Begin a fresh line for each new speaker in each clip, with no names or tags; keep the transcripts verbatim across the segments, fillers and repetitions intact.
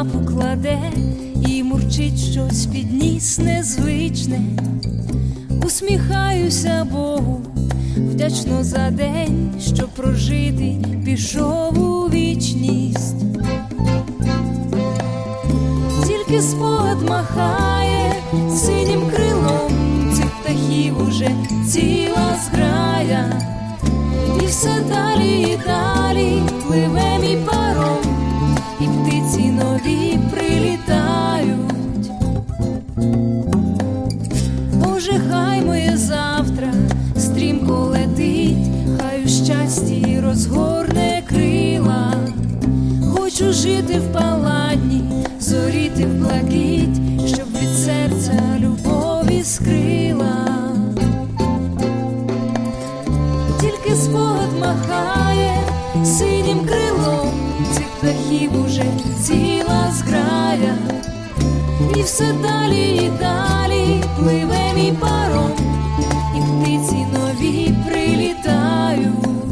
лапу кладе і мурчить щось під ніс незвичне. Усміхаюся Богу, вдячно за день, що прожитий пішов у вічність. Тільки спогад махає синім крилом, цих птахів уже ціла зграя. І все далі і далі пливе мій паром, і птиці нові прилітають. Боже, хай моє завтра стрімко летить, хай у щасті розгорне крила. Хочу жити в палатні, зоріти в блакить, щоб від серця любов іскрила. Тільки спогад махає синім крилом, цих птахів уже ціла зграя. І все далі і далі пливе мій паром, і птиці нові прилітають.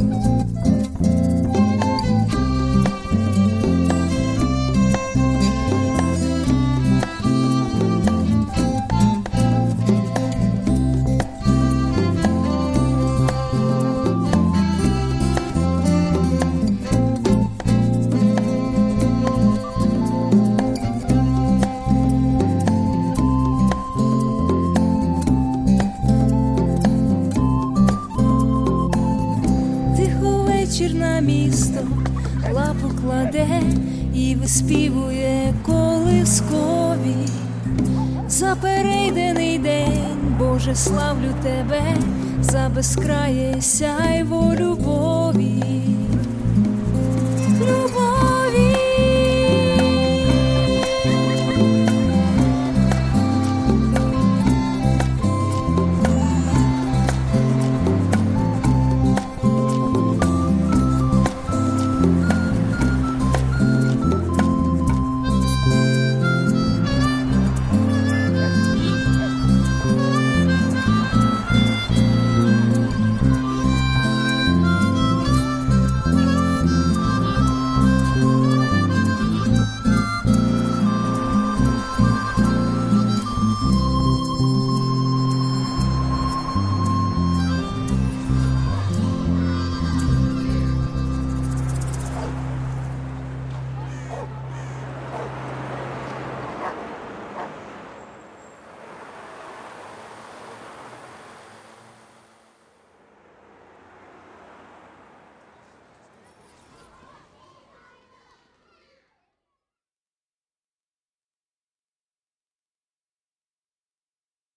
На місто лапу кладе і виспівує колискові. За перейдений день, Боже, славлю Тебе, за безкрає сяйво любові.